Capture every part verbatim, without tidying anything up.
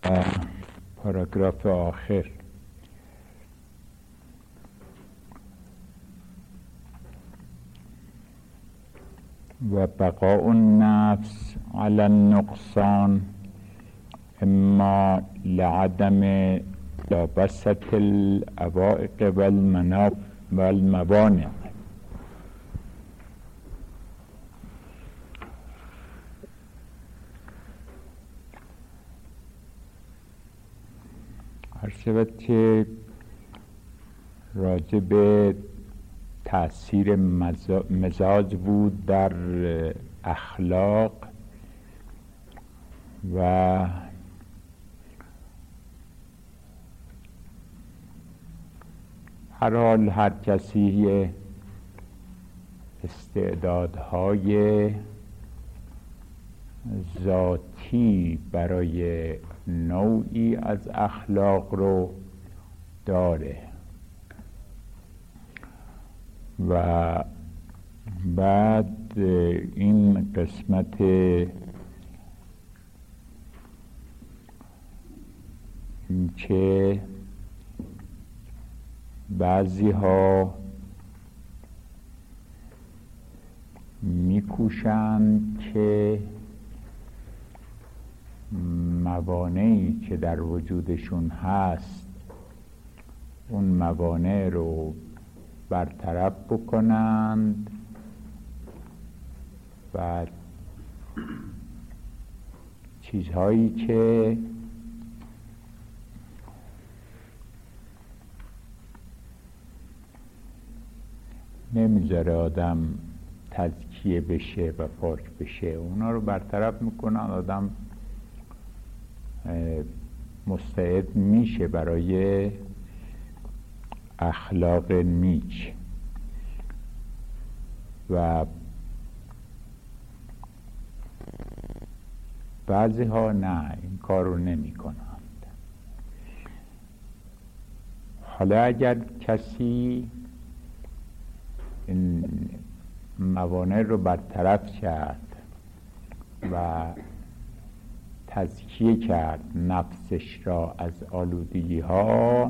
پاراگراف آخر و بقاء النفس على النقصان اما لعدم لابسة العوائق والموانع. هر شود که راجع به تأثیر مزاج بود در اخلاق و هر حال هر کسی استعدادهای ذاتی برای نوعی از اخلاق رو داره و بعد این قسمت این که بعضی ها میکوشند که موانعی که در وجودشون هست اون موانع رو برطرف بکنند و چیزهایی که نمیذاره آدم تزکیه بشه و پاک بشه اونا رو برطرف میکنن، آدم مستعد میشه برای اخلاق نیک و بعضی ها نه این کار رو نمی کنند. حالا اگر کسی این موانع رو برطرف کرد و تزکیه کرد نفسش را از آلودگی ها،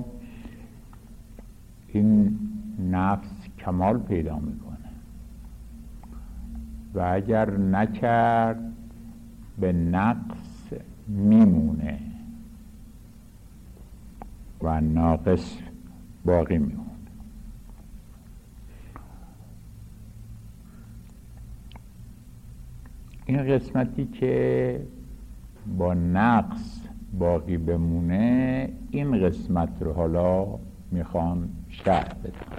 این نفس کمال پیدا میکنه و اگر نکرد به نقص میمونه و ناقص باقی میمونه. این قسمتی که با نقص باقی بمونه این قسمت رو حالا میخوام شرح بدم.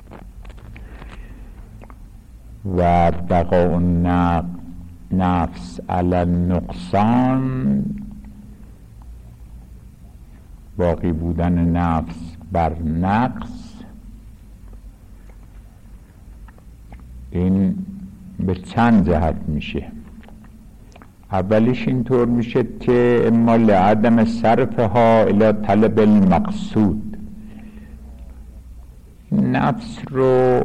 و بقاء نفس علی النقصان، باقی بودن نفس بر نقص، این به چند جهت میشه. اولیش اینطور میشه که اما لعدم صرفها الی طلب المقصود، نفس رو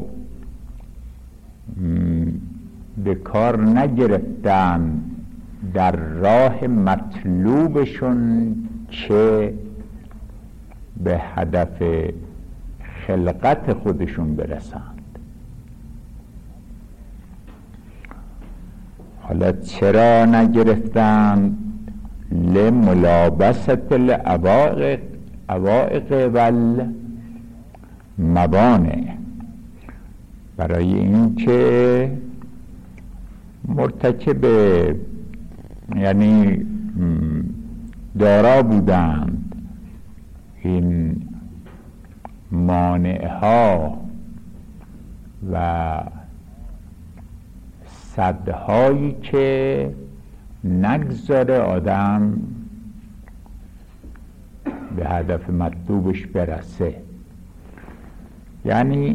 به کار نگرفتن در راه مطلوبشون که به هدف خلقت خودشون برسند. حالا چرا نگرفتن؟ لملابست العوائق عوائق والموانع، برای اینکه مرتکب یعنی دارا بودند این مانعها و سدهایی که نگذاره آدم به هدف مطلوبش برسه. یعنی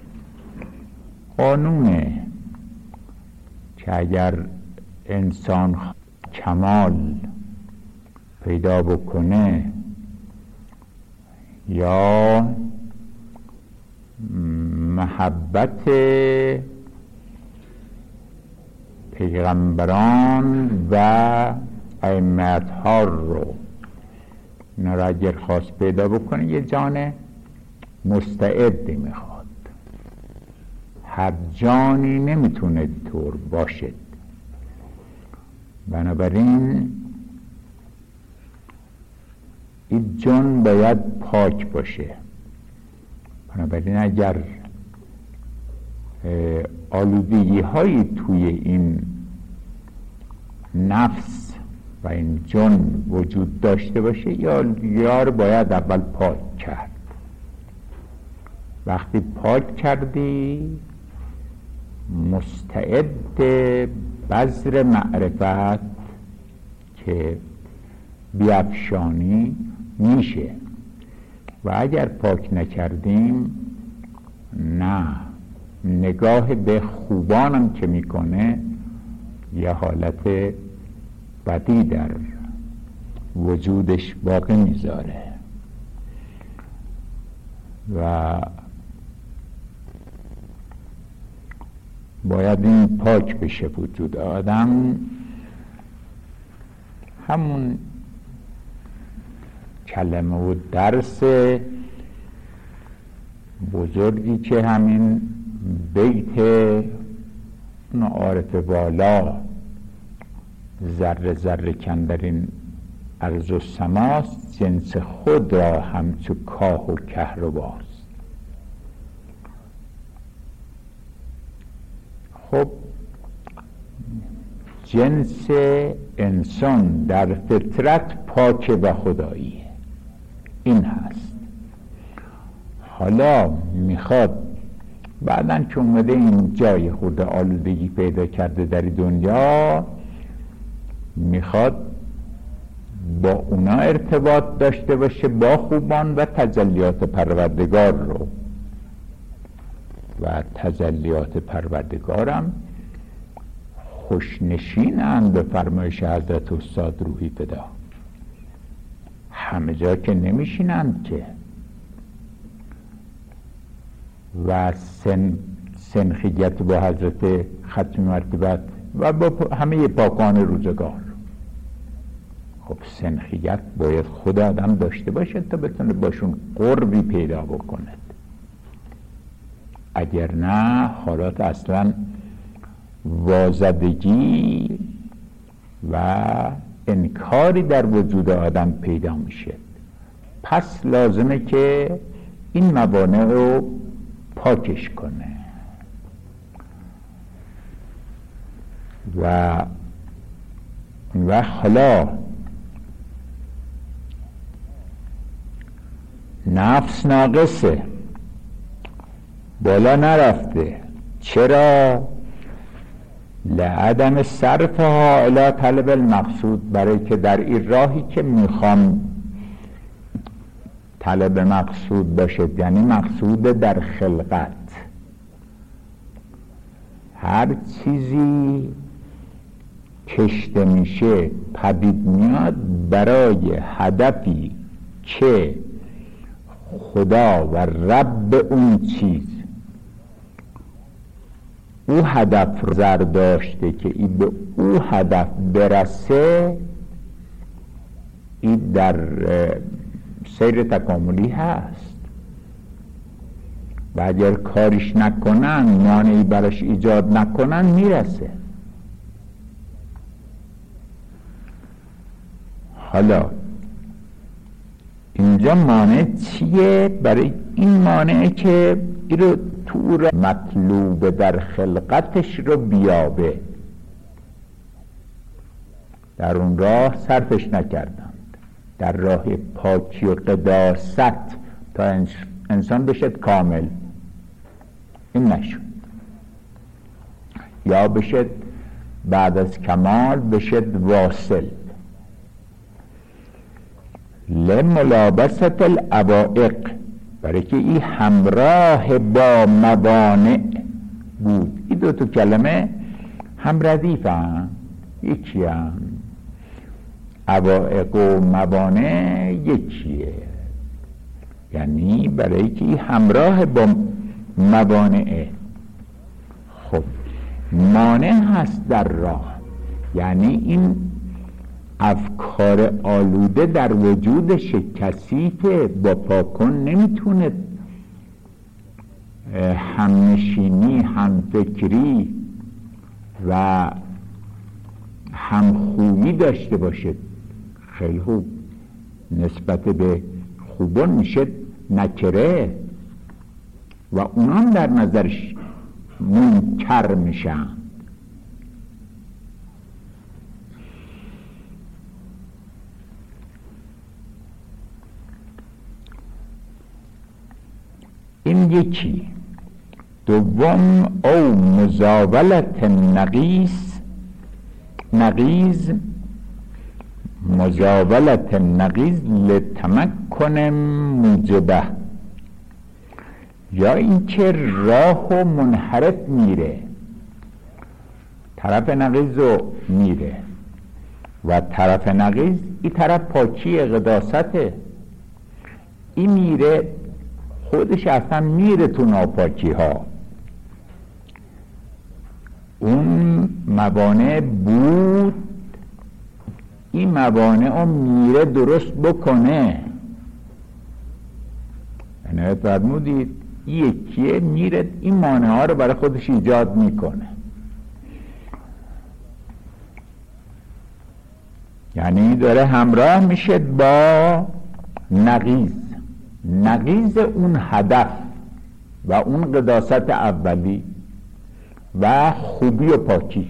قانونه که اگر انسان کمال پیدا بکنه یا محبت پیغمبران و ائمه ها رو اینا را اگر خواست پیدا بکنه یه جان مستعدی میخواد. هر جانی نمیتونه طور باشد. بنابراین این جان باید پاک باشه. بنابراین اگر آلودگی هایی توی این نفس و این جان وجود داشته باشه یا یار باید اول پاک کرد. وقتی پاک کردی مستعد بذر معرفت که بیفشانی میشه. و اگر پاک نکردیم نه، نگاه به خوبانم که میکنه یه حالت بدی در وجودش باقی میذاره و باید این پاک بشه وجود آدم. همون کلمه و درس بزرگی که همین بیت اون عارف بالا ذره ذره کندرین ارض و سماست، جنس خود را همچو کاه و کهرباست. خب جنس انسان در فطرت پاک و خداییه، این هست. حالا میخواد بعدن که اومده این جای خود آلودگی پیدا کرده در دنیا، میخواد با اونا ارتباط داشته باشه، با خوبان و تجلیات پروردگار رو. و تجلیات پروردگارم خوشنشینند به فرمایش حضرت استاد روحی فدا. همه جا که نمیشینند که. و سن سنخیت با حضرت ختم مرتبت و با همه پاکان روزگار. خب سنخیت باید خود آدم داشته باشد تا بتونه باشون قربی پیدا بکند. اگر نه حالات اصلا وازدگی و انکاری در وجود آدم پیدا میشه. پس لازمه که این موانع رو پاکش کنه و و حالا نفس ناقصه، بالا نرفته. چرا؟ لعدم صرفها الی طلب المقصود، برای که در این راهی که میخوام طلب مقصود باشد، یعنی مقصود در خلقت. هر چیزی کشته میشه پدید میاد برای هدفی که خدا و رب اون چیز او هدف رو داشته که این به او هدف برسه. این در سیر تکاملی هست و اگر کارش نکنن، مانعی براش ایجاد نکنن، میرسه. حالا اینجا مانع چیه؟ برای این مانعه که این رو طور مطلوب در خلقتش رو بیابه. در اون راه صرفش نکردند، در راه پاکی و قداست تا انسان بشد کامل. این نشد. یا بشد بعد از کمال بشد واصل. لملابست العوائق، برای که این همراه با موانع بود. این دو تا کلمه هم ردیف هم، یکی هم. عوائق و موانع یکیه، یعنی برای که این همراه با موانعه. خب مانع هست در راه، یعنی این افکار آلوده در وجودش کثیفه، با پاکن نمیتونه همنشینی، همفکری و همخویی داشته باشه. خیلی خوب، نسبت به خوبان میشه نکره و اونام در نظرش منکر میشن. این یکی. دوم او مزاولت نقیز نقیز مزاولت نقیز لتمکن موجبه، یا اینکه راه و منحرف میره، طرف نقیز رو میره و طرف نقیز این طرف پاکی قداسته، این میره خودش اصلا میره تو ناپاکی ها. اون موانع بود، این موانع رو میره درست بکنه. یعنی فرمودید یکیه میره این مانع ها رو برای خودش ایجاد میکنه. یعنی داره همراه میشه با نقیض نقیض اون هدف و اون قداست اولی و خوبی و پاکی.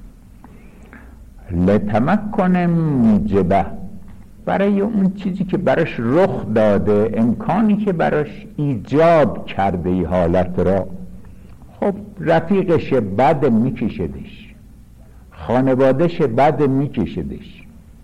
لتمکن موجبه، برای اون چیزی که براش رخ داده، امکانی که براش ایجاب کرده ای حالت را. خب رفیقش بد میکشدش، خانوادهش بد میکشدش،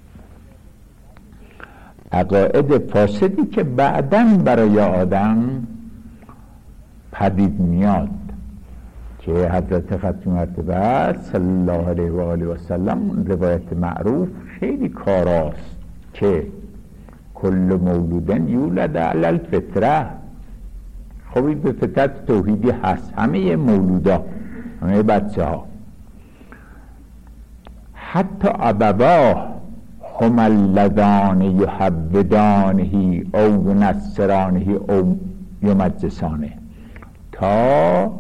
عقاید فاسدی که بعداً برای آدم پدید میاد که حضرت ختم مرتبه صلی الله علیه و آله و سلم روایت معروف خیلی کاراست که کل مولودن یولد علی الفطره. خب این به فطرت توحیدی هست، همه مولودا، همه بچه ها، حتی ابواه هم اللذان یحبدانه او ینصرانه او یمجسانه، تا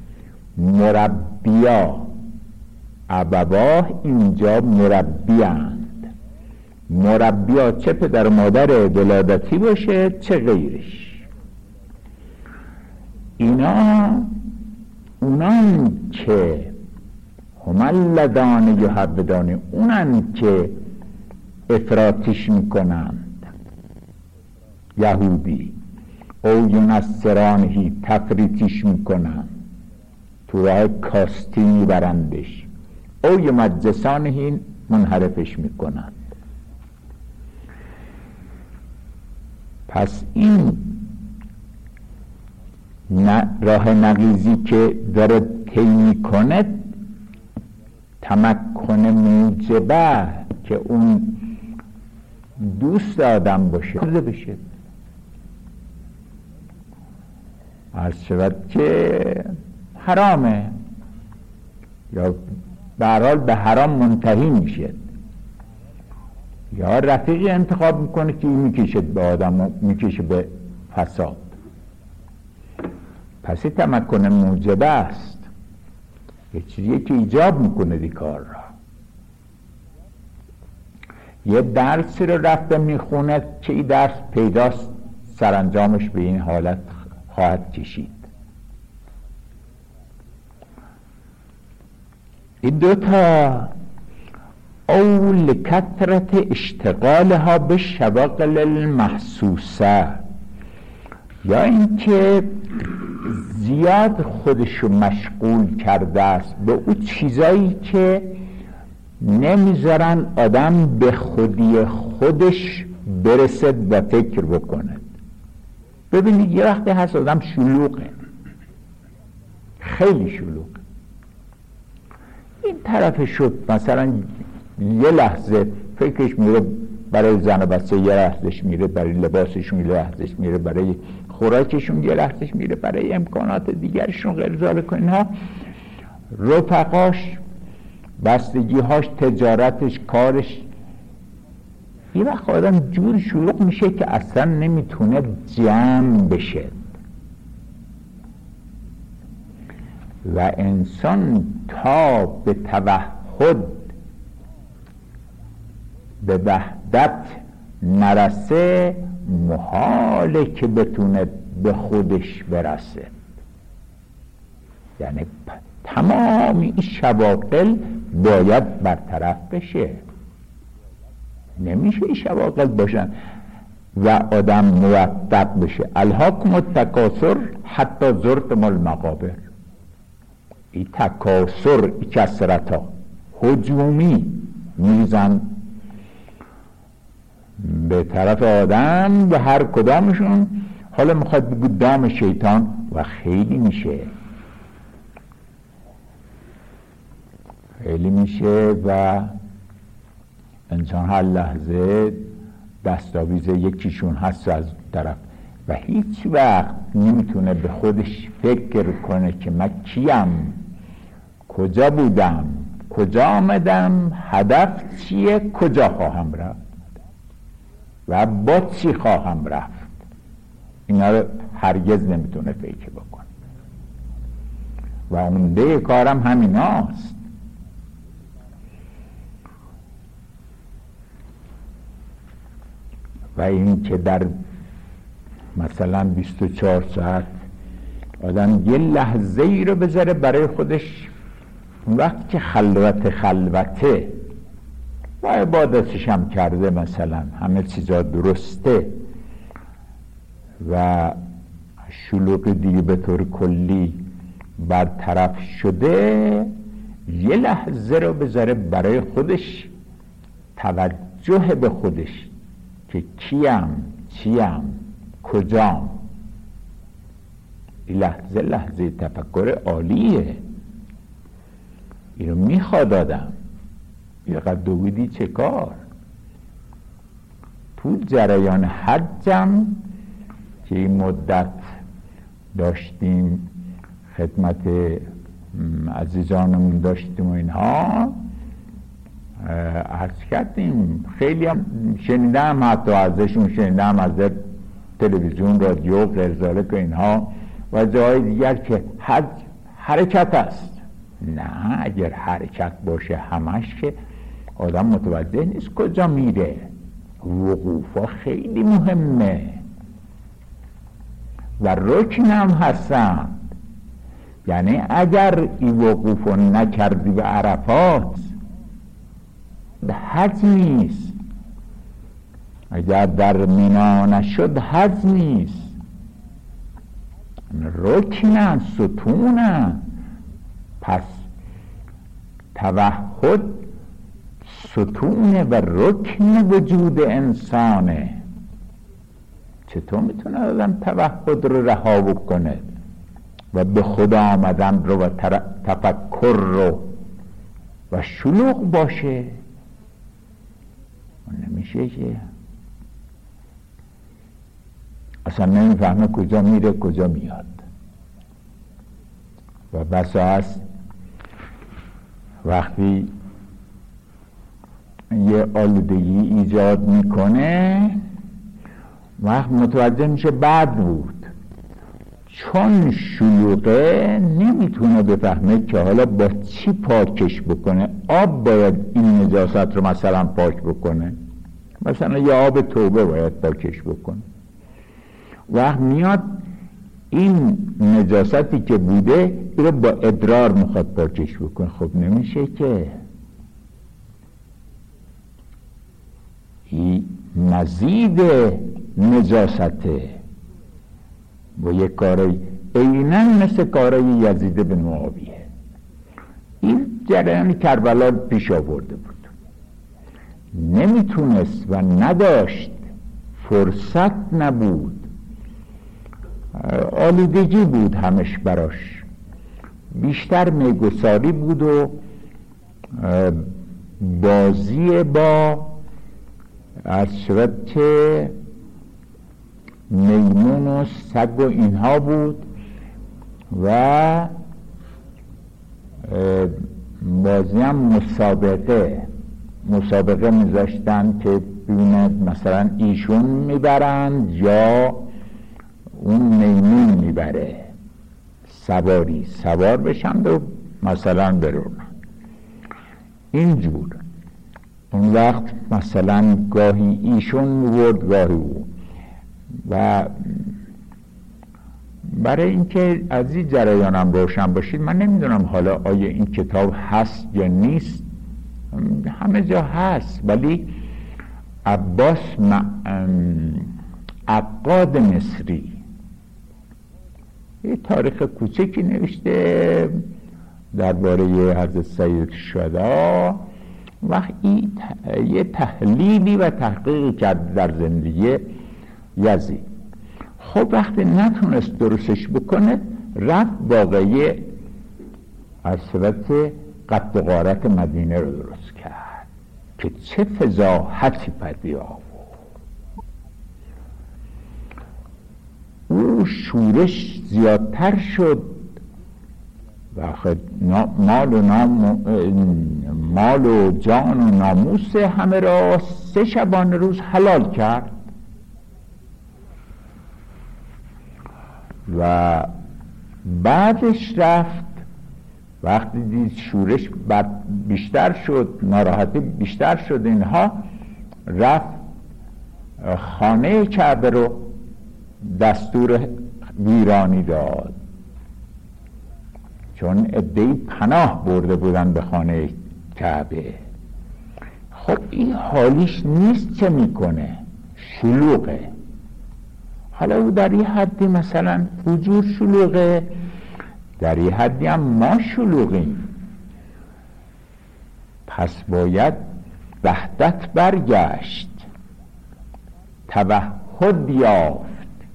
مربیا. ابواه اینجا مربیاند، مربیا چه پدر و مادر ولادتی باشه چه غیرش. اینا اونان که هم اللذان یحبدانه، اونان که افراطیش میکنند، یهودی، او ینصرانه تفریطیش میکنند، تو راه کاستی میبرندش، او یمجسانه منحرفش میکنند. پس این راه نقیضی که داره طی میکنه تمکن موجبه، که اون دوست آدم باشه بشه. عرض شود که حرامه یا به هر حال به حرام منتهی میشه، یا رفیقی انتخاب میکنه که این میکشه به آدم، میکشه به فساد. پس تمکن موجبه است، یه چیزی که ایجاب میکنه دی کار را. یه درسی رو رفته میخونه که این درس پیداست سرانجامش به این حالت خواهد کشید. این دوتا، او لکثرت اشتغالها به شواغل المحسوسه، یا اینکه زیاد خودشو مشغول کرده است به اون چیزایی که نمیذارن آدم به خودی خودش برسد و فکر بکند. ببینید یه وقتی هست آدم شلوغه، خیلی شلوغه، این طرف شد مثلا یه لحظه فکرش میره برای زن و بچه، یه لحظهش میره برای لباسشون، یه لحظهش میره برای خوراکشون، یه لحظهش میره برای امکانات دیگرشون غیر ذالک اینها، رفقاش، بستگیهاش، تجارتش، کارش، یه وقت آدم جور شلوغ میشه که اصلا نمیتونه جمع بشه و انسان تا به توحد به وحدت نرسه محاله که بتونه به خودش برسه. یعنی تمام این شواغل باید برطرف بشه، نمیشه این شواغل باشن و آدم موفق بشه. الهاکم التکاثر حتی زرتم المقابر. این تکاثر، این کثرت ها هجومی میزن به طرف آدم و هر کدامشون حالا میخواد بگو دام شیطان و خیلی میشه خیلی میشه و انسان هر لحظه دستاویز یکیشون هست از طرف و هیچ وقت نمیتونه به خودش فکر کنه که من کیم، کجا بودم، کجا آمدم، هدف چیه، کجا خواهم رفت و با چی خواهم رفت. اینا رو هرگز نمیتونه فکر بکنه و عمده کارم همیناست. و این که در مثلا بیست و چهار ساعت آدم یه لحظه ای رو بذاره برای خودش، وقت که خلوت خلوته و عبادتش هم کرده، مثلا همه چیزا درسته و شلوغ دیگه به طور کلی برطرف شده، یه لحظه رو بذاره برای خودش، توجه به خودش که کیم، چیم، کجام. این لحظه لحظه تفکر عالیه، اینو میخواد آدم. یه قد دویدی چه کار تو جریان حجم که این مدت داشتیم خدمت عزیزانمون داشتیم و اینها عرض کردیم، خیلی هم شنیدم، حتی ازشون شنیدم از تلویزیون، رادیو، غیرذالک و اینها و جای دیگر که حج حرکت است. نه، اگر حرکت باشه همش که آدم متوجه نیست کجا میره. وقوفا خیلی مهمه و رکن هم هستن. یعنی اگر این وقوفو نکردی به عرفات حج نیست، اگر در مینا نشد حج نیست. رکنن، ستونن. پس توحد ستون و رکن وجود انسانه. چطور میتونه آدم توحد رو رها بکنه و به خدا آمدن رو و تفکر رو و شلوغ باشه؟ نمیشه که اصلا نمیفهمه کجا میره کجا میاد. و بسا هست وقتی یه آلودگی ایجاد میکنه وقت متوجه میشه بد بود، چون شلوغه نمیتونه بفهمه که حالا با چی پاکش بکنه. آب باید این نجاست رو مثلا پاک بکنه، مثلا یه آب توبه باید پاکش بکنه. وقت میاد این نجاستی که بوده این رو با ادرار میخواد پاکش بکنه، خب نمیشه که. این مزید نجاسته و یک کاری اینن مثل کارای یزید بن معاویه. این جریان کربلا پیش آورده بود، نمیتونست و نداشت، فرصت نبود، آلودگی بود همش براش، بیشتر میگساری بود و بازی با از شود که میمون و سگ و اینها بود و بازی هم مسابقه مسابقه میذاشتن که ببینه مثلا ایشون میبرند یا اون میمون میبره، سواری سوار بشند و مثلا برونن اینجور. اون وقت مثلا گاهی ایشون میبرد گاهی او. و برای اینکه از این جریانم روشن باشید، من نمیدونم حالا آیا این کتاب هست یا نیست، همه جا هست، ولی عباس عقاد مصری یه تاریخ کوچکی نوشته درباره حضرت سید شهدا و یه تحلیلی و تحقیقی کرد در زندگی یزید. خب وقتی نتونست درستش بکنه رفت واقعی از صورت قد و غارت مدینه رو درست کرد که چه فضاحتی پدید آورد. او شورش زیادتر شد و مال و, نام مال و جان و ناموس همه را سه شبانه روز حلال کرد و بعدش رفت وقتی دید شورش بیشتر شد، ناراحتی بیشتر شد، اینها رفت خانه کعبه رو دستور ویرانی داد، چون عده‌ای پناه برده بودن به خانه کعبه. خب این حالیش نیست، چه میکنه؟ شلوغه. حالا او در یه حدی مثلا حضور شلوغه، در یه حدی هم ما شلوغیم، پس باید وحدت برگشت، توحد یافت.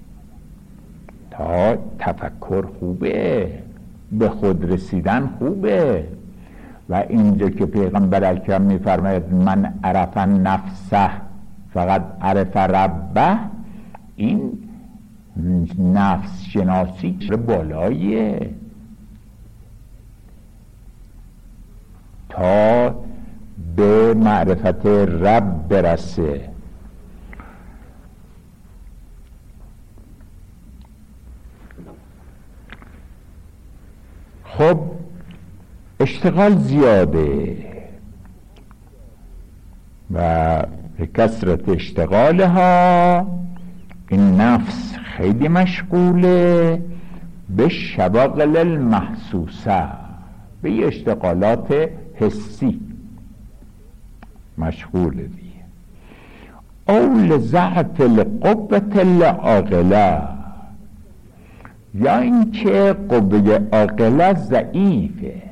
تا تفکر خوبه، به خود رسیدن خوبه. و اینجا که پیغمبر اکرم میفرماید من عرف نفسه فقط عرف ربه، این نفس شناسی بالاییه تا به معرفت رب برسه. خب اشتغال زیاده و به کثرت اشتغالها این نفس خیلی مشغوله به شواغل المحسوسه، به اشتغالات حسی مشغوله دیگه. او لضعف القوة العاقله، یا اینکه قوه عاقله ضعیفه.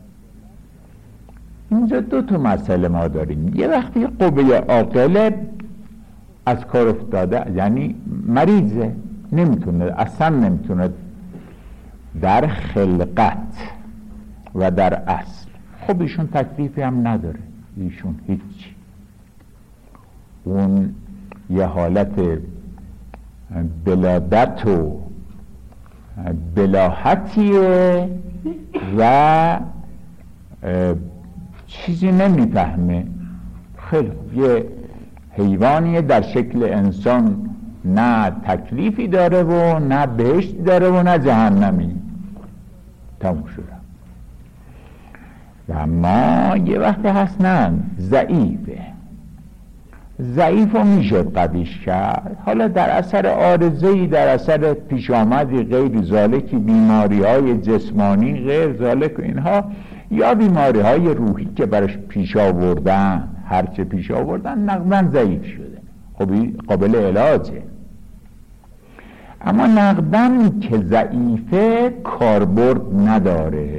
اینجا دو تا مسئله ما داریم. یه وقتی قوه عاقله از کار افتاده، یعنی مریضه، نمیتونه، اصلا نمیتونه در خلقت و در اصل. خب ایشون تکلیفی هم نداره، ایشون هیچی، اون یه حالت بلادت و بلاحتیه و چیزی نمیفهمه. خیلی یه حیوانیه در شکل انسان، نه تکلیفی داره و نه بهشت داره و نه جهنمی. تموم شده. و ما یه وقت هست نه ضعیفه، ضعیف و میشد قویش کرد. حالا در اثر عارضه‌ای، در اثر پیش آمدی غیر ذالکی، بیماری های جسمانی غیر ذالک و اینها، یا بیماری های روحی که برش پیش آوردن، هرچه پیش آوردن نقدن ضعیف شده. خب قابل علاجه. اما نقدن که ضعیفه کاربرد نداره.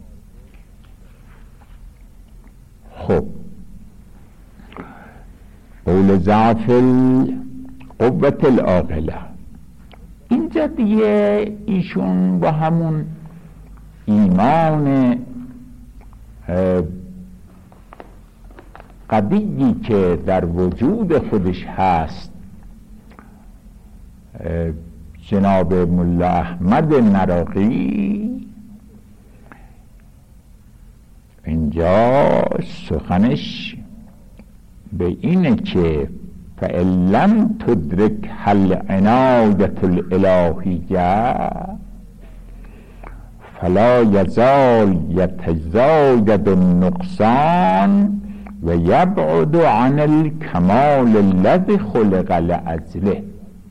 خب قول ضعف القوة العاقله، اینجا دیگه ایشون با همون ایمان قوی که در وجود خودش هست، جناب ملا احمد نراقی اینجا سخنش به اینه که فإن لم تدرک حل عنایت الالهیه فلا یزال یتزاید النقصان و یبعد عن الکمال الذی خلق لأجله.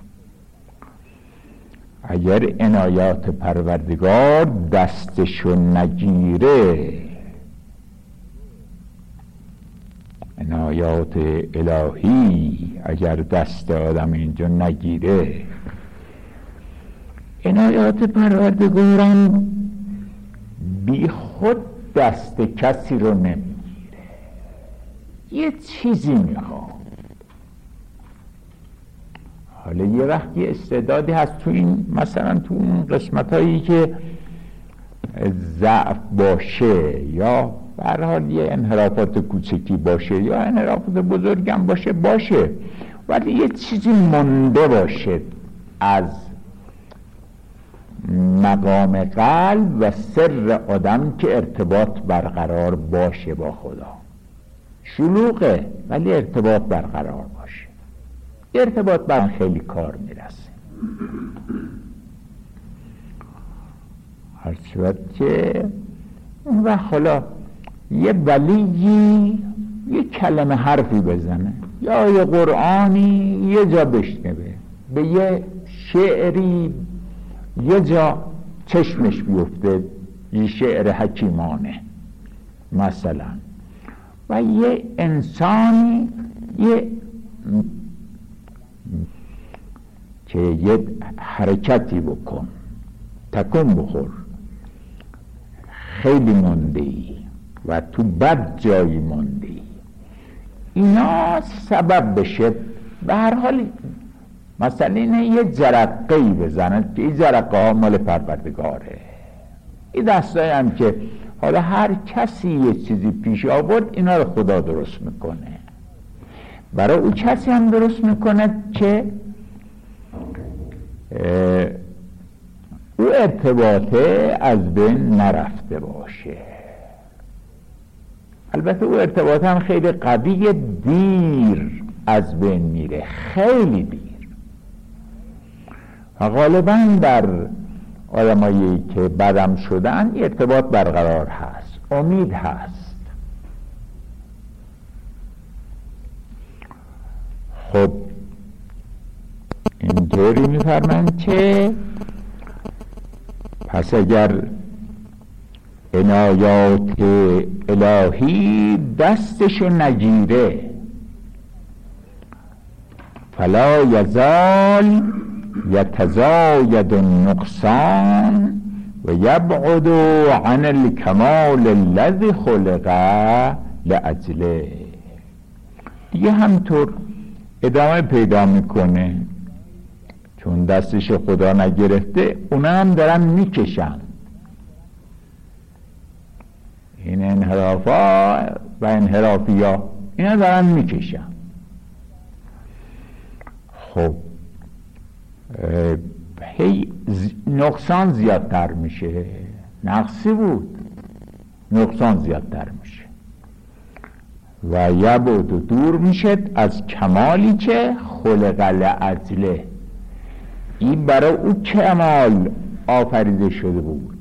اگر عنایات پروردگار دستشو نگیره، عنایات الهی اگر دست آدم اینجا نگیره، عنایات پروردگارم بی خود دست کسی رو نمیگیره، یه چیزی میخواد. حالا یه وقتی استعدادی هست تو این، مثلا تو اون قسمت هایی که ضعف باشه یا به هر حال یه انحرافات کوچکی باشه یا انحرافات بزرگم باشه باشه ولی یه چیزی مونده باشه از مقام قلب و سر آدم که ارتباط برقرار باشه با خدا. شلوغه ولی ارتباط برقرار باشه. ارتباط بر خیلی کار میرسه. هر صورت که اون وقت حالا یه ولیی یه کلمه حرفی بزنه یا یه قرآنی یه جا بشنوه، به یه شعری یه جا چشمش بیفته، یه شعر حکیمانه مثلا، و یه انسانی یه که یه حرکتی بکن، تکون بخور، خیلی موندی و تو بد جایی موندی، اینا سبب بشه. به هر حال مثلا اینه یه جرقه‌ای بزنن که این جرقه ها مال پروردگاره. این دستایی هم که حالا هر کسی یه چیزی پیش آورد، اینا رو خدا درست میکنه، برای اون کسی هم درست میکنه که او ارتباطه از بین نرفته باشه. البته او ارتباط هم خیلی قوی، دیر از بین میره، خیلی دیر. و غالبا در آدمایی که بدم شدن ارتباط برقرار هست، امید هست. خب اینطوری میفرمند که پس اگر عنایات الهی دستشو نگیره، فلا یزال یتزاید النقصان و یبعد عن الکمال الذی خلق لأجله. دیگه همطور ادامه پیدا میکنه، چون دستش خدا نگرفته اونا هم دارن میکشن. این انحرافا و انحرافیا اینا دارن میکشن. خب هی نقصان زیادتر میشه، نقصی بود نقصان زیادتر میشه و یبعد و دور میشه از کمالی که خلق لأجله. این برای او کمال آفریده شده بود.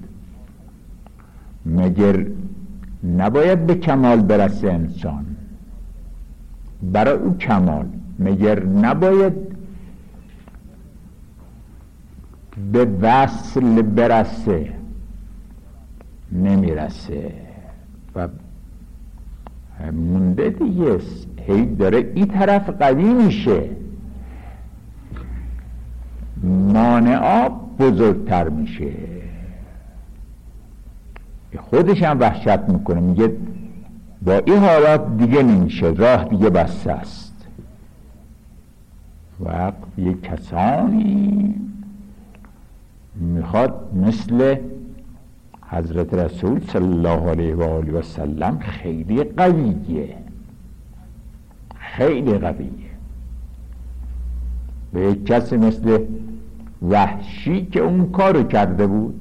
مگر نباید به کمال برسه انسان؟ برای او کمال مگر نباید به وصل برسه؟ نمیرسه و مونده دیگه، هی داره این طرف قوی میشه، مانعا بزرگتر میشه. خودش هم وحشت میکنه، میگه با این حالات دیگه نمیشه، راه دیگه بسته است. و یک کسانی میخواد مثل حضرت رسول صلی الله علیه و آله و سلم، خیلی قویه، خیلی قویه. به یک کسی مثل وحشی که اون کارو کرده بود،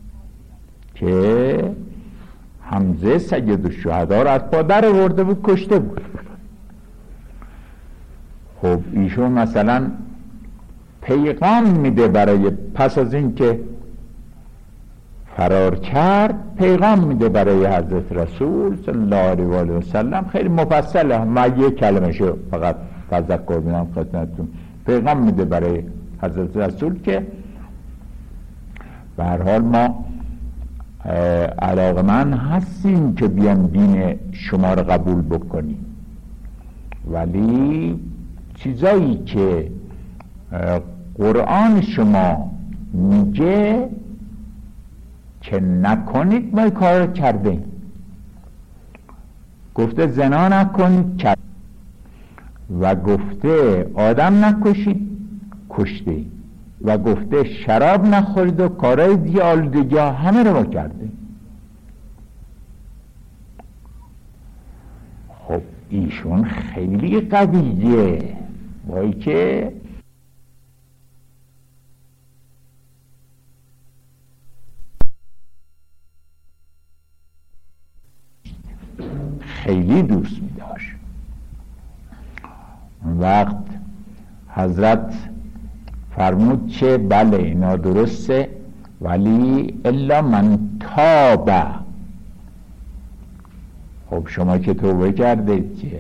که حمزه سید الشهدا رو از پا در آورده بود، کشته بود. خب ایشون مثلا پیغام میده برای پس از این که فرار کرد، پیغام میده برای حضرت رسول صلی الله علیه و آله و سلم. خیلی مفصله، من یک کلمه شو فقط تذکر میدم خدمتتون. پیغام میده برای حضرت رسول که به هر حال ما علاقمند هستیم که بیان دین شما رو قبول بکنیم، ولی چیزایی که قرآن شما میگه که نکنید ما کار رو کردیم. گفته زنا نکنید کرد و گفته آدم نکشید کشته و گفته شراب نخورید و کارهای دیگه آلودگی ها همه رو ما کرده. خب ایشون خیلی قویه، وای که خیلی دوست می داشت. وقت حضرت فرمود که بله اینا درسته، ولی الا من تابه. خب شما که توبه کردید که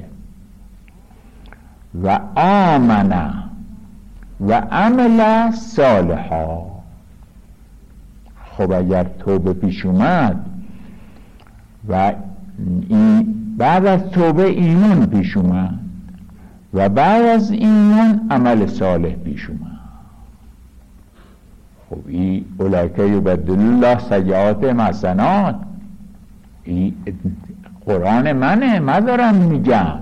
و آمنه و عمل صالحا. خب اگر توبه پیش اومد و این بعد از توبه ایمان پیش اومد و بعد از ایمان عمل صالح پیش اومد، خب این اولئک یبدل الله سیئاتهم حسنات. این قرآن منه، من دارم میگم،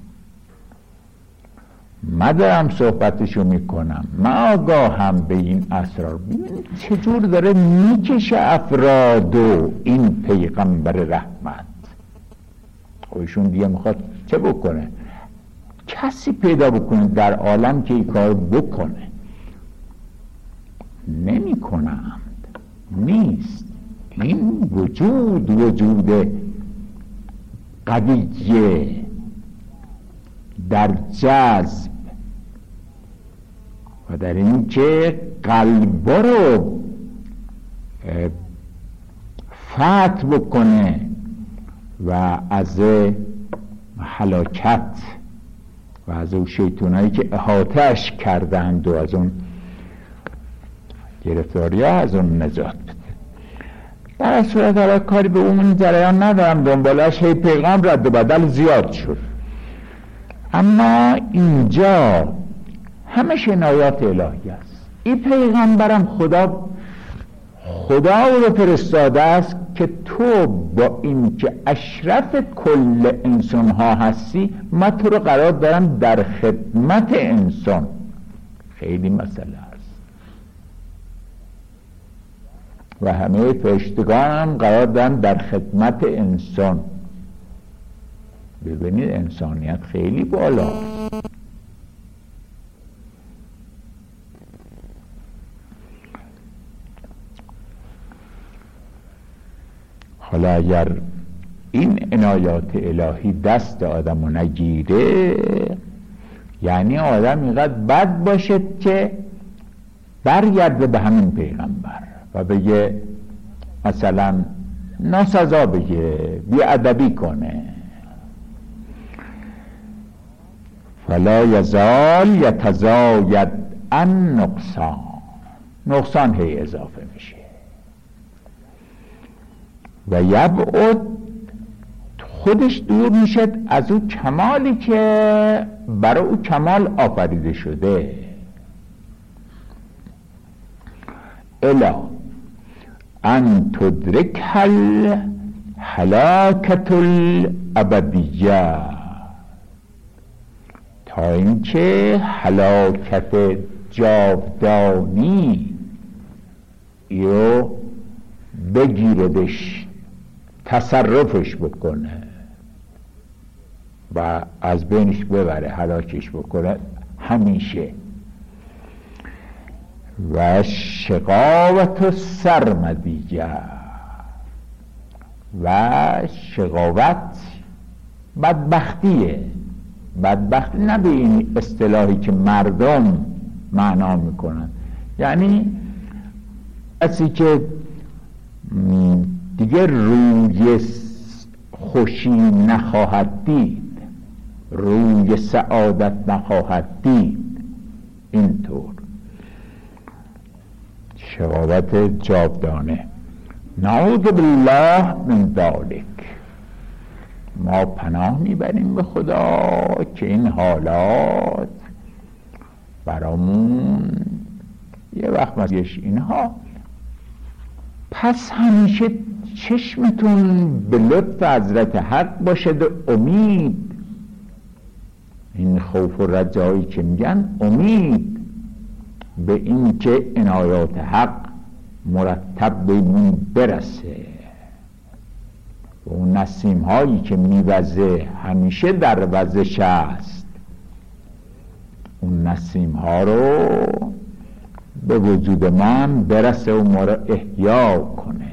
من دارم صحبتشو میکنم، من آگاهم به این اسرار. ببینید چجور داره میکشه افرادو این پیغمبر رحمت. خودشون دیگه میخواد چه بکنه؟ کسی پیدا بکنه در عالم که این کار بکنه؟ نمی کنند، نیست. این وجود وجود قویه در جذب و در این که قلبا رو فتح بکنه و از هلاکت و از اون شیطانایی که احاطه‌اش کردند و از اون گرفتاری ها از اون نجات بده. در صورت حالا کاری به اون جریان ندارم، دنبالش هی پیغام رد و بدل زیاد شد. اما اینجا همه عنایات الهی است. این پیغمبرم خدا خدا او رو فرستاده است که تو با این که اشرف کل انسان ها هستی، من تو رو قرار دارم در خدمت انسان. خیلی مسئله است. و همه فرشتگان هم قرار دارم در خدمت انسان. ببینید انسانیت خیلی بالا. حالا اگر این عنایات الهی دست آدم رو نگیره، یعنی آدم اینقدر بد باشد که برگرده به همین پیغمبر و بگه مثلا ناسزا بگه، بی‌ادبی کنه. فلا یزال یتزاید عن نقصان، نقصان هی اضافه میشه و یبعد، خودش دور میشد از او کمالی که برای او کمال آفریده شده. الا ان تدرک هل هلاکت الابدیه، تا اینکه هلاکت جاودانی رو بگیردش، تصرفش بکنه و از بینش ببره، هلاکش بکنه همیشه. و شقاوت و سرمدیه، و شقاوت بدبختیه بدبختی نه به این اصطلاحی که مردم معنا میکنن، یعنی کسی که دیگه روی خوشی نخواهد دید، روی سعادت نخواهد دید. اینطور شقاوت جاودانه. نعوذ بالله من ذلک. ما پناه میبریم به خدا که این حالات برامون یه وقت مزیش اینها. پس همیشه چشمتون به لطف حضرت حق باشد و امید. این خوف و رجایی که میگن امید به این که عنایات حق مرتب به این برسه و اون نسیم هایی که میوزه همیشه در وزش است، اون نسیم ها رو به وجود من برسه و ما رو احیا کنه.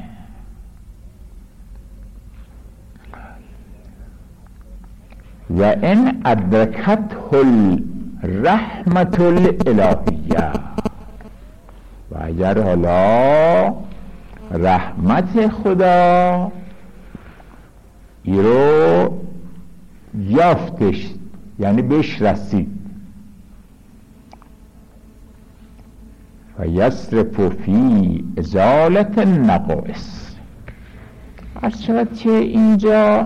و این ادرکت الرحمت الالهیه. و اگر حالا رحمت خدا ای رو یافتش، یعنی بهش رسید، و یصرف فی ازالت النقائص. از شود که اینجا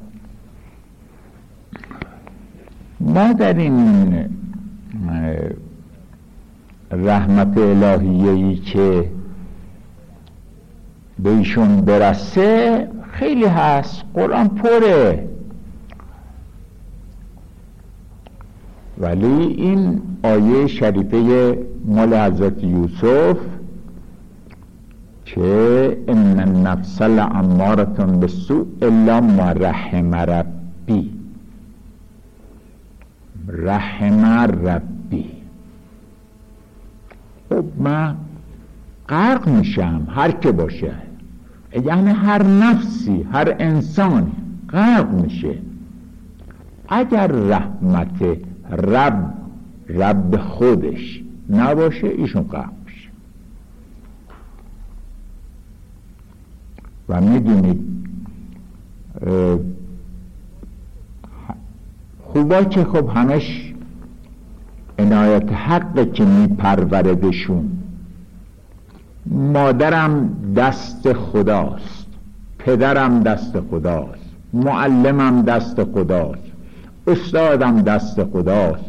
ما در این رحمت الهیه‌ای که به ایشون برسه خیلی هست، قرآن پره، ولی این آیه شریفه مال حضرت یوسف که ان النفس لاماره بالسوء الا ما رحم ربی، رحم ربی، خب من غرق میشم هر که باشه، یعنی هر نفسی هر انسانی غرق میشه اگر رحمت رب رب خودش نباشه، ایشون غرق میشه. و میدونید خوبا که خب همش عنایت حق که میپروردشون. مادرم دست خداست، پدرم دست خداست، معلمم دست خداست، استادم دست خداست،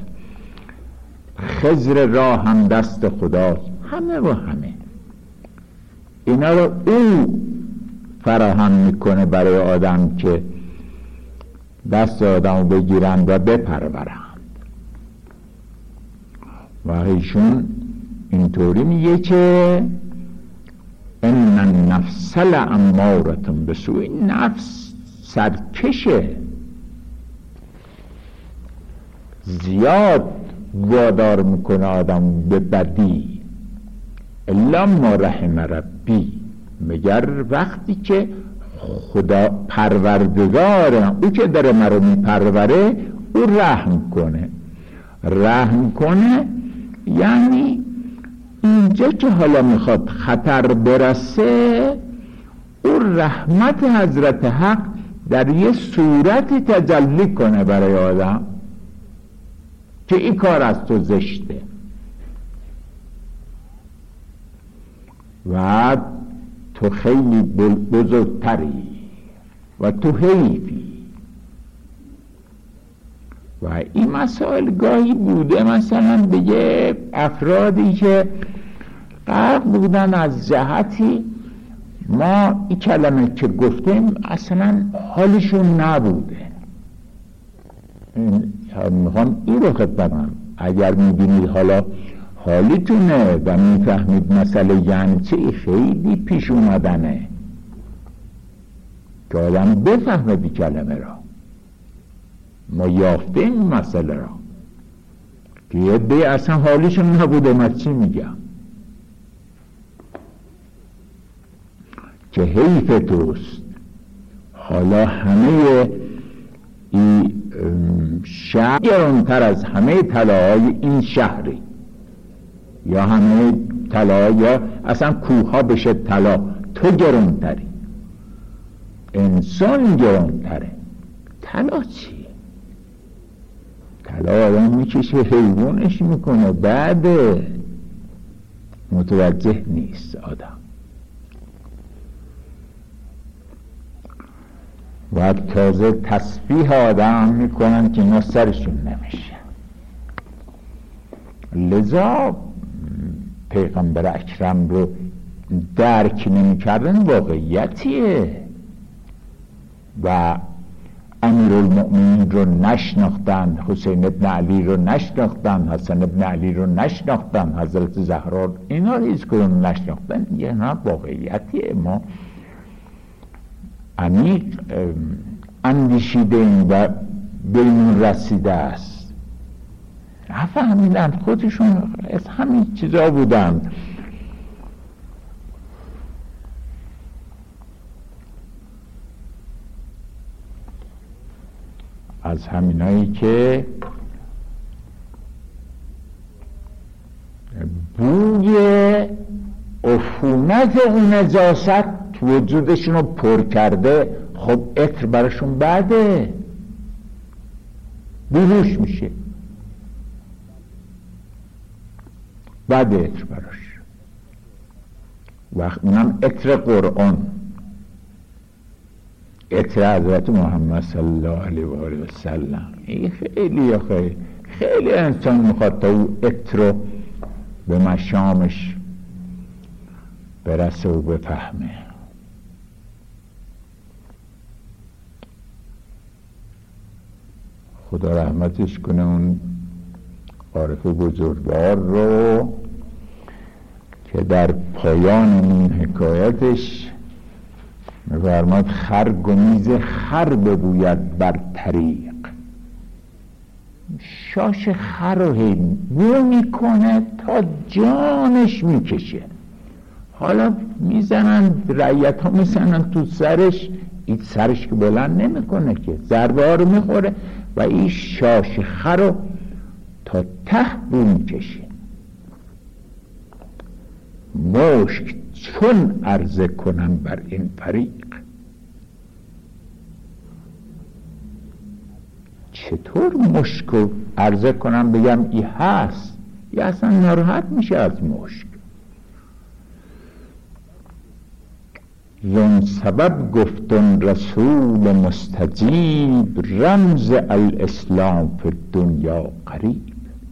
خضر راه هم دست خداست، همه و همه اینا رو او فراهم میکنه برای آدم که دست آدم رو بگیرند و بپرورند. و ایشون اینطوری میگه که ان النفس لاماره بالسوء، نفس سرکشه، زیاد وادار میکنه آدم به بدی، الا ما رحم ربی، مگر وقتی که خدا پروردگار او که داره مرا میپروره او رحم کنه. رحم کنه یعنی اینجا که حالا میخواد خطر برسه، او رحمت حضرت حق در یه صورتی تجلی کنه برای آدم که این کار از تو زشته و تو خیلی بزرگتری و تو حیفی. و این مسائل گاهی بوده مثلا بگه افرادی که غرق بودن از جهتی ما این کلمه که گفتیم اصلا حالشون نبوده. میخوام این رو خدمتم، اگر میبینید حالا حالیتونه و میفهمید مسئله یعنی چه، خیلی پیش اومدنه که آدم بفهمه بی کلمه را. ما یافته این مسئله را که یه دی اصلا حالیشون نبوده. من چی میگم که حیف توست حالا همه این شهر گرانتر از همه طلاهای این شهری یا همه طلا یا اصلا کوها بشه طلا، تو گرانتری. انسان گرانتره، طلا چی؟ طلا آدم میکشه حیوانش میکنه، بعد متوجه نیست آدم. و تازه تسبیح آدم میکنن که اینا سرشون نمیشه. لذا پیغمبر اکرم رو درک نمی کردن واقعیتیه و امیرالمؤمنین رو نشناختن، حسین ابن علی رو نشناختن، حسن ابن علی رو نشناختن، حضرت زهرا، اینا رو هیچ کدوم نشناختن. یه نه واقعیتیه. ما عمیق اندیشیده ایم و بینون رسیده است. نفهمیدن، خودشون از همین چیزا بودن. از همینایی که بوی عفونت اون نجاست وجودشون رو پر کرده. خب عطر براشون بعده بیهوش میشه، بعد عطر براش وقت اونم عطر قرآن، عطر حضرت محمد صلی الله علیه و آله و سلم. این خیلی خیلی خیلی انسان میخواد تا او عطر رو به مشامش برسه و بفهمه. خدا رحمتش کنه اون عارف بزرگوار رو که در پایان این حکایتش می‌فرماد خر گمیز خر ببوید بر طریق. شاش خر رو هی بو میکنه تا جانش میکشه. حالا میزنن رعیت ها میزنن تو سرش، این سرش که بلند نمیکنه که ضربه ها رو میخوره و این شاش خر رو تا ته بو میکشه. مشک چون عرضه کنم بر این فریق، چطور مشک رو عرضه کنم بگم ای هست؟ یا اصلا ناراحت میشه از مشک. زن سبب گفتن رسول مستجیب، رمز الاسلام فی الدنیا قریب.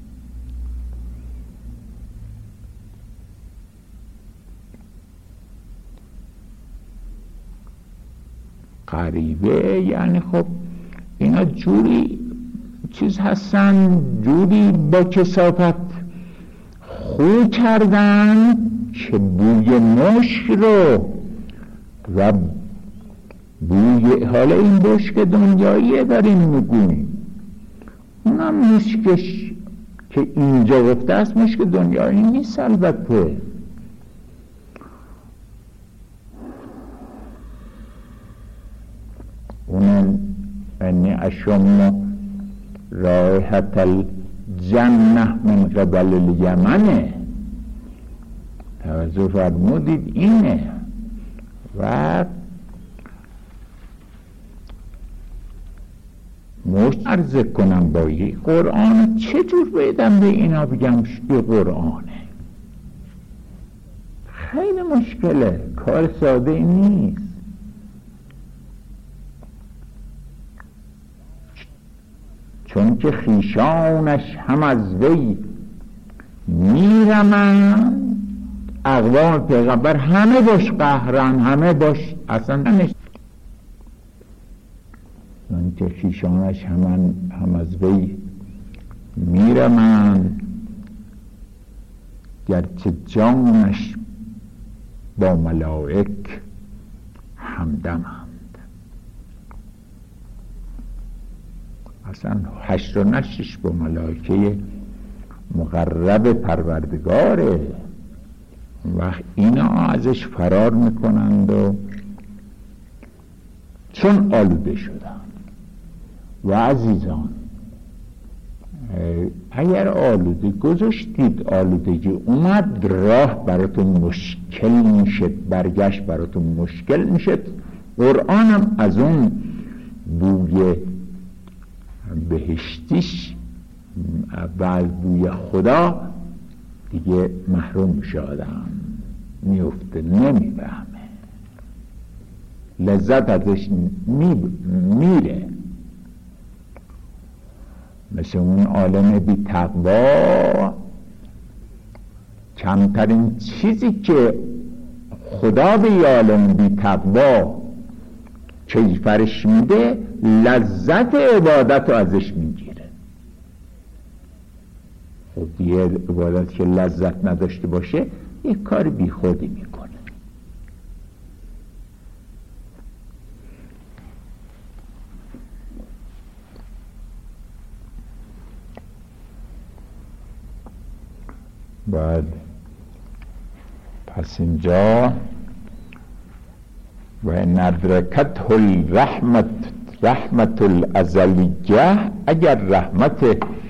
غریبه یعنی خب اینا جوری چیز هستن، جوری با کثافت خو کردن که بوی مشک رو و بوی حالا این مشک دنیاییه داریم میگویم، اونم مشکش که اینجا گفته است مشک دنیایی نیست البته. اونم انی اشم رایحت الجنه من قبل الیمنه. توجه فرمودید اینه. و مشت عرضه کنم با یه قرآن، چجور بایدم به اینا بگم یه قرآنه؟ خیلی مشکله، کار ساده ای نیست. چون که خیشانش هم از وی میرمند، اقوام پیغمبر همه باش قهرن، همه باش اصلا نمیشه. چون که خیشانش هم, هم از وی میرمند، گرچه جانش با ملائک همدمند. اصلا هشت و نشش با ملائکه مقرب پروردگاره. وقت اینا ازش فرار میکنند و چون آلوده شدن و عزیزان، اگر آلوده گذاشتید آلودگی اومد، راه براتون مشکل میشد، برگشت براتون مشکل میشد. قرآن هم از اون بوی بهشتیش و از بوی خدا دیگه محروم میشه، آدم میفته، نمیفهمه، لذت ازش می میره. مثل اون عالم بی تقوا، کمترین چیزی که خدا به یه عالم بی تقوا کیفرش میده، لذت عبادت رو ازش میگیره. خب دیگه عبادت که لذت نداشته باشه یک کار بی خودی میکنه. بعد پس اینجا و ندرکت الرحمت رحمت الازلیه، اگر رحمت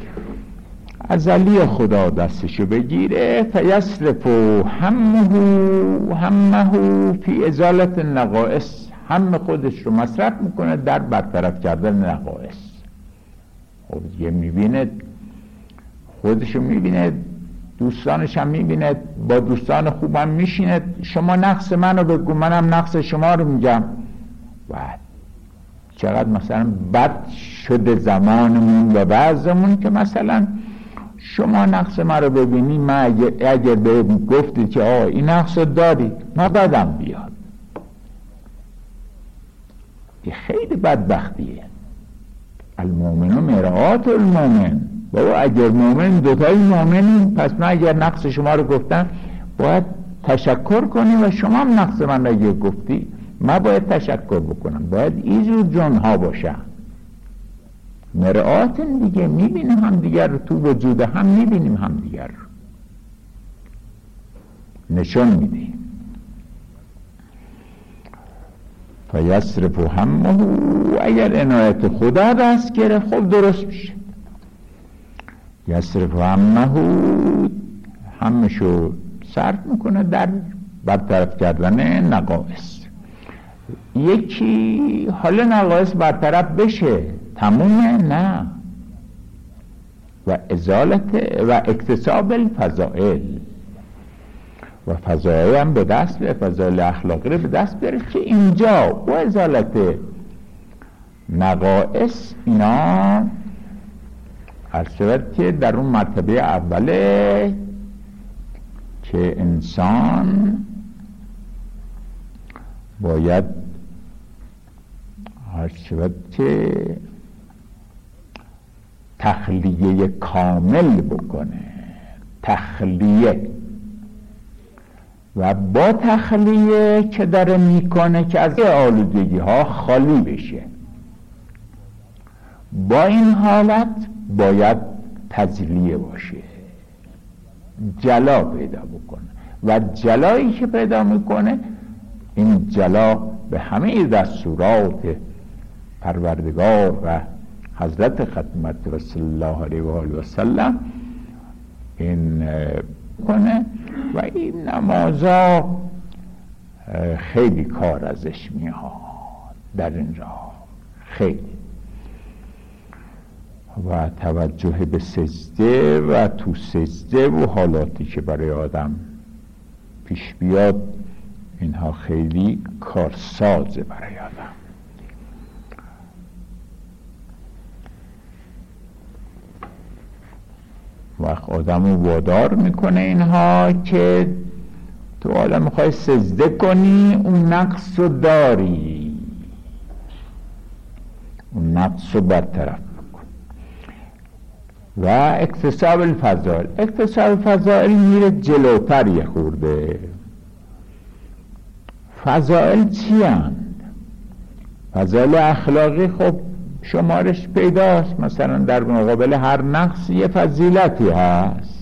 ازلی خدا دستشو بگیره، فیصرف همه همه فی ازالت النقائص، هم خودش رو مصرف میکنه در برطرف کردن نقائص. خب دیگه میبینه خودشو، میبینه دوستانش هم میبینه، با دوستان خوبم میشینه، شما نقص منو بگو منم نقص شما رو میگم. و چقدر مثلا بد شده زمانمون و بعضمون که مثلا شما نقص من رو ببینی، من اگر, اگر به گفتی که آه این نقص رو داری، ما بدم بیاد، این خیلی بدبختیه. المؤمن مرآت المؤمن. بابا اگر مؤمن، دوتای مؤمنیم، پس من اگر نقص شما رو گفتم باید تشکر کنی و شما هم نقص من رو اگر گفتی من باید تشکر بکنم، باید ایزو جنها باشم. مرآت دیگه، میبینیم هم دیگر رو، تو وجود هم میبینیم هم دیگر رو، نشون میدیم. فیصرف همه، اگر عنایت خدا دست گره خب درست میشه. یصرف همه، همشو صرف میکنه در برطرف کردن نقائص. یکی حالا نقائص برطرف بشه تمومه؟ نه. و ازالت و اکتساب الفضائل، و فضائل هم به دست بیاره، فضائل اخلاقی رو به دست بیاره که اینجا و ازالت نقائص اینا هر شود که در اون مرتبه اوله که انسان باید هر شود که تخلیه کامل بکنه، تخلیه، و با تخلیه که داره میکنه که از آلودگی ها خالی بشه. با این حالت باید تجلیه باشه، جلا پیدا بکنه، و جلایی که پیدا میکنه، این جلا به همه دستورات پروردگار و حضرت خدمت رسول الله علیه و آله و سلم این کنه. و این نمازا خیلی کار ازش میاد در این راه، خیلی، و توجه به سجده و تو سجده و حالاتی که برای آدم پیش بیاد، اینها خیلی کارسازه برای آدم. وقت آدم رو وادار میکنه اینها که تو حالا میخوای سجده کنی، اون نقص رو داری، اون نقص رو برطرف بکن. و اکتساب الفضائل، اکتساب الفضائل میره جلوتر یه خورده. فضائل چی هست؟ فضائل اخلاقی خب شمارش پیداست، مثلا در مقابل هر نقص یه فضیلتی هست،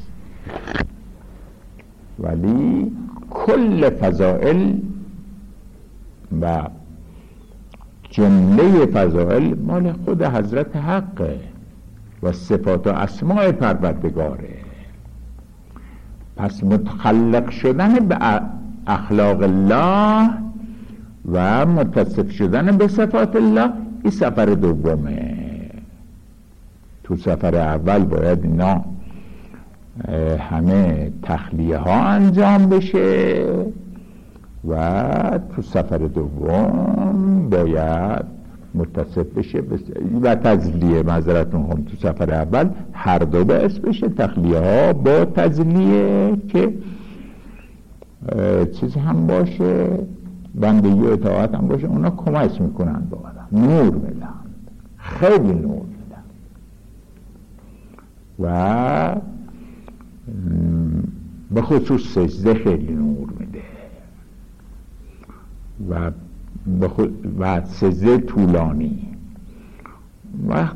ولی کل فضائل و جمله فضائل مال خود حضرت حقه و صفات و اسماء پروردگاره. پس متخلق شدن به اخلاق الله و متصف شدن به صفات الله این سفر دومه. تو سفر اول باید اینا همه تخلیه ها انجام بشه و تو سفر دوم باید متصف بشه و تجلیه. معذرت میخوام، تو سفر اول هر دو باعث بشه، تخلیه ها با تجلیه که چیز هم باشه، بندگی و اطاعت هم باشه، اونا کمک میکنن با آدم، نور میدن، خیلی نور میدن و به خصوص سجده خیلی نور میده و و سجده طولانی. وقت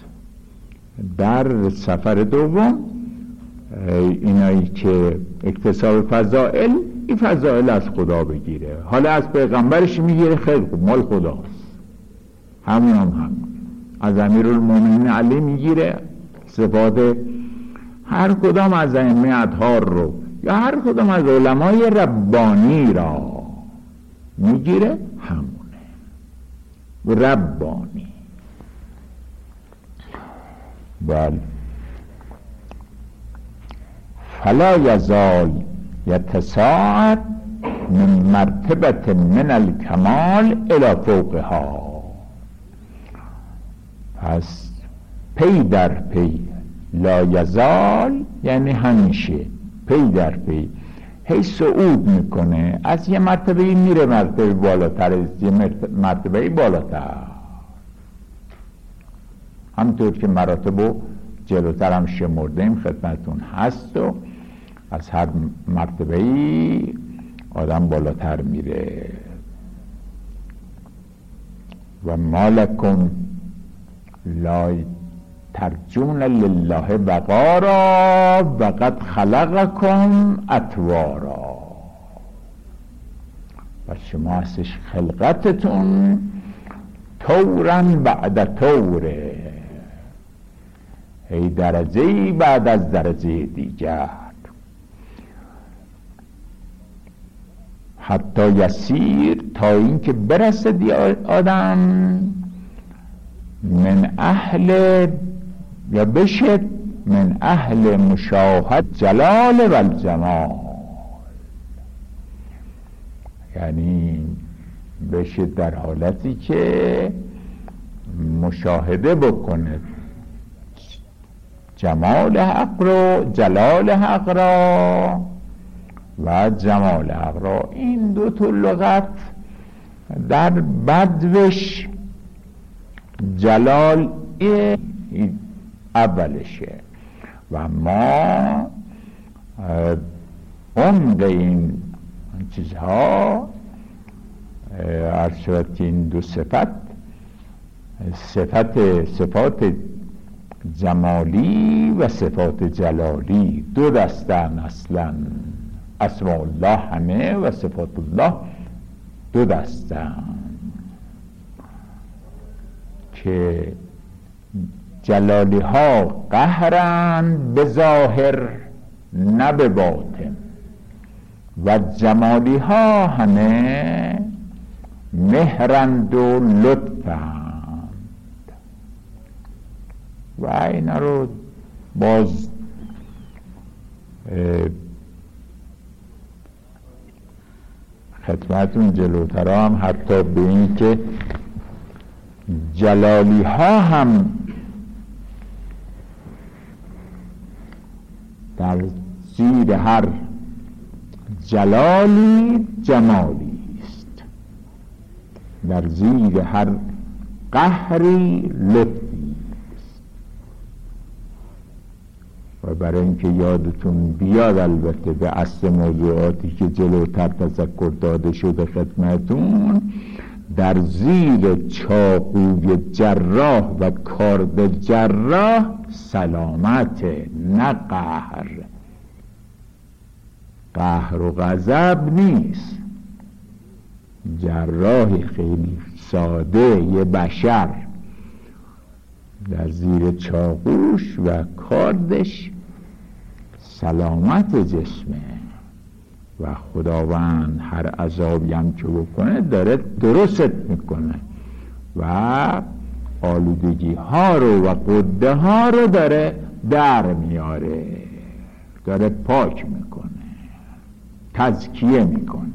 در سفر دوم اینایی که اکتساب فضائل، این فضائل از خدا بگیره، حالا از پیغمبرش میگیره، خیلی خوب، مال خداست، همون هم همون از امیرالمومنین علی میگیره، صفات هر کدام از ائمه اطهار رو یا هر کدام از علمای ربانی را میگیره، همونه ربانی. بله. فلا یزال یتساعد من مرتبه من الکمال الى فوقها. پس پی در پی، لا یزال یعنی همیشه، پی در پی هی صعود میکنه، از یه مرتبه میره مرتبه بالاتر، از یه مرتبه بالاتر، همطور که مراتب جلوتر هم شمردیم خدمتون هست و از هر مرتبه ای آدم بالاتر میره. و مالکم لا ترجون لله وقارا و قد خلقکم اطوارا. و شما هستش خلقتتون طورن بعد طوره، ای درجه بعد از درجه دیگر، حتی یسیر تا این که برسد آدم من اهل یا بشه من اهل مشاهد جلال و الجمال، یعنی بشه در حالتی که مشاهده بکنه جمال حق رو، جلال حق را و جمال حق را. این دو تا لغت در بدوش جلال اولشه و ما عمق این چیزها عرض شود که این دو صفت صفت صفات جمالی و صفات جلالی دو دستن، اصلا اسماء الله همه و صفات الله دو دستن که جلالی ها قهرن به ظاهر نه به باطن و جمالی ها همه مهرند و لطفند و اینا رو باز خدمتون جلوتر هم حتی به این که جلالی ها هم در زیر هر جلالی جمالی است، در زیر هر قهری لطفی است. و برای اینکه یادتون بیاد البته به اصل موضوعاتی که جلوتر تذکر داده شده خدمتون، در زیر چاقوی جراح و کارد جراح سلامت، نه قهر. قهر و غضب نیست. جراح خیلی ساده، یه بشر در زیر چاقوش و کاردش سلامت جسمه و خداوند هر عذابی هم که بکنه داره درست میکنه و آلودگی ها رو و قده ها رو داره در میاره، داره پاک میکنه، تزکیه میکنه.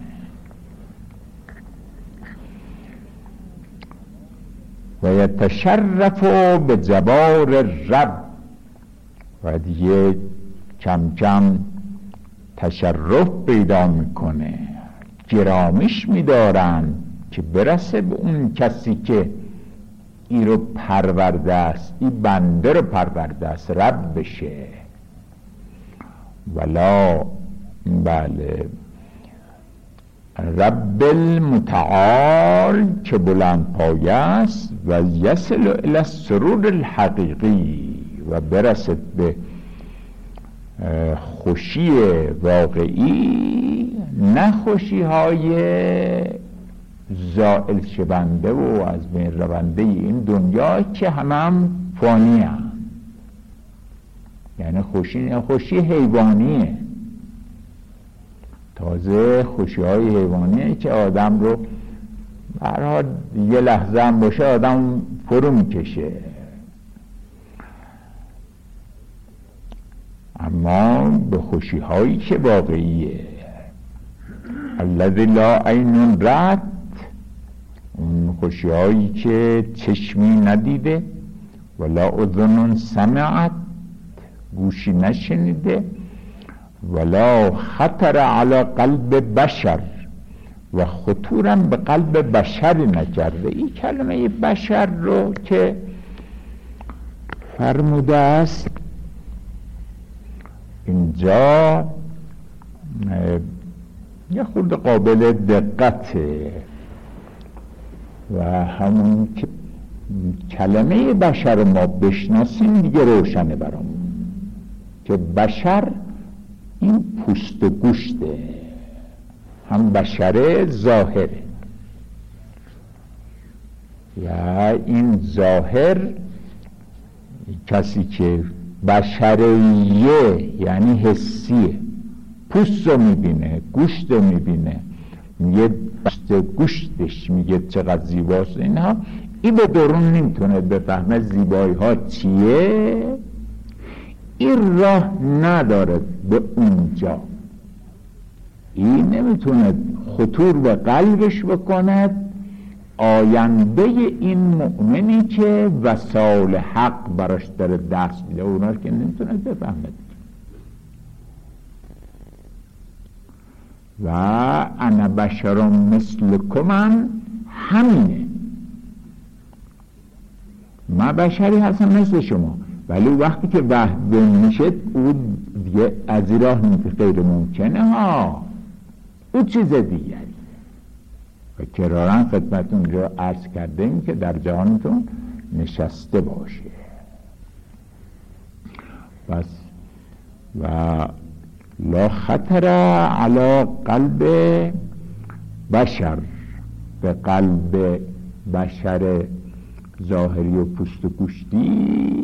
و یتشرف به جبار رب، و دیگه کم کم تشرف پیدا میکنه، گرامش میدارن که برسه به اون کسی که ای رو پرورده است، ای بنده رو پرورده است، رب بشه. ولا بله رب المتعال که بلند پایه است و یصل الی السرور الحقیقی و برسد به خوشی واقعی، نه خوشی های زائل شونده و از بین رونده این دنیا که همه هم فانی هم. یعنی خوشی خوشی حیوانیه، تازه خوشی های حیوانیه که آدم رو برای یه لحظه هم باشه آدم فرو میکشه. اما به خوشی هایی که واقعیه، الذی لا عین رأت، اون خوشی هایی که چشمی ندیده، ولا اذن سمعت، گوشی نشنیده، ولا خطر علی قلب بشر، و خطورم به قلب بشر نکرده. این کلمه بشر رو که فرموده است اینجا یه خورده قابل دقته و همون که کلمه بشر ما بشناسیم دیگه روشنه برامون که بشر این پوست و گوشته، هم بشر ظاهره و این ظاهر کسی که بشریه یعنی حسیه، پوست رو میبینه، گوشت رو میبینه، میگه پوست گوشتش میگه چقدر زیباست، اینها این به درون نمیتونه بفهمه زیبایی ها چیه، این راه نداره به اونجا، این نمیتونه خطور به قلبش بکند آینده این مؤمنی که وسال حق براش داره دست میده، اوناش که نمیتونه بفهمه. و انا بشر مثلکم همینه، من بشری هستم مثل شما، ولی وقتی که وحی میشه اون دیگه از این راه غیر ممکنه ها، اون چیز دیگری. و کرارن خدمتون رو عرض کردیم که در جهانتون نشسته باشه. بس و لا خطر علی قلب بشر، به قلب بشر ظاهری و پوست و گوشتی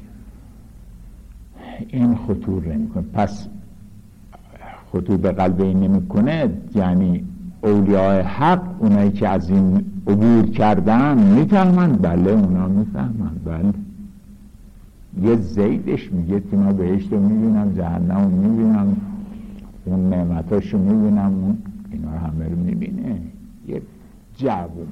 این خطور نمیکنه. پس خطور به قلب این نمیکنه یعنی اولیاء حق، اونایی که از این عبور کردن میفهمند، بله اونا میفهمند، بله. یه زیدش میگه که ما بهشت رو میبینم، جهنم رو میبینم، اون نعمتاش رو میبینم، اون اینا همه رو میبینه. یه جوون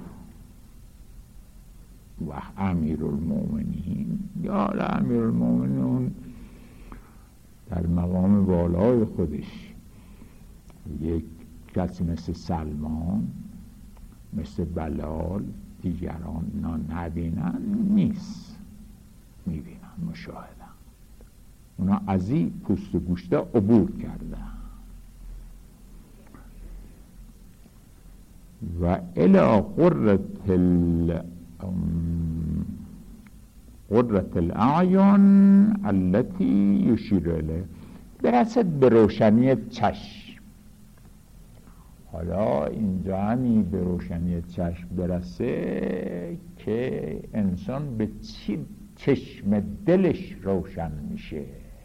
و امیر المومنین یا امیر المومنین در مقام بالای خودش یک کسی مثل سلمان، مثل بلال، دیگران نا نبینن نیست، میبینن، مشاهدن. اونا از این پوست و گوشته عبور کردن. و الی قرة ال قرة الاعین التي یشیر الیه، برسد به روشنی چشم. حالا اینجا همی به روشنی چشم برسه که انسان به چی چشم دلش روشن میشه.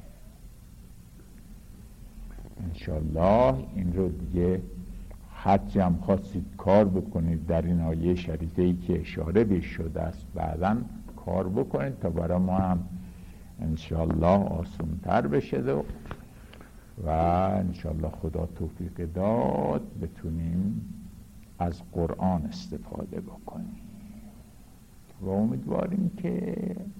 انشالله این رو دیگه حتی هم خواستید کار بکنید در این آیه شریفه ای که اشاره بهش شده است بعداً کار بکنید تا برای ما هم انشالله آسان‌تر بشه و انشالله خدا توفیق داد بتونیم از قرآن استفاده بکنیم و امیدواریم که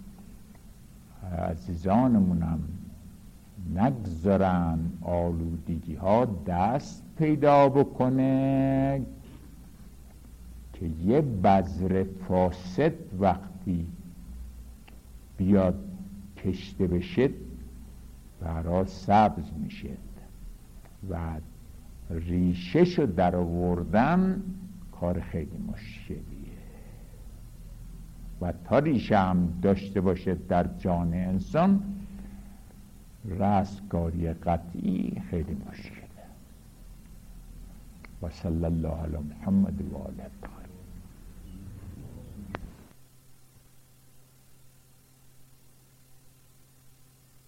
عزیزانمونم نگذارن آلودگی ها دست پیدا بکنه که یه بذر فاسد وقتی بیاد کشته بشه برا سبز میشه و ریشه شو در آوردن کار خیلی مشکلیه و تا ریشه هم داشته باشه در جان انسان رستگاری قطعی خیلی مشکله. و صلی الله علی محمد و آله.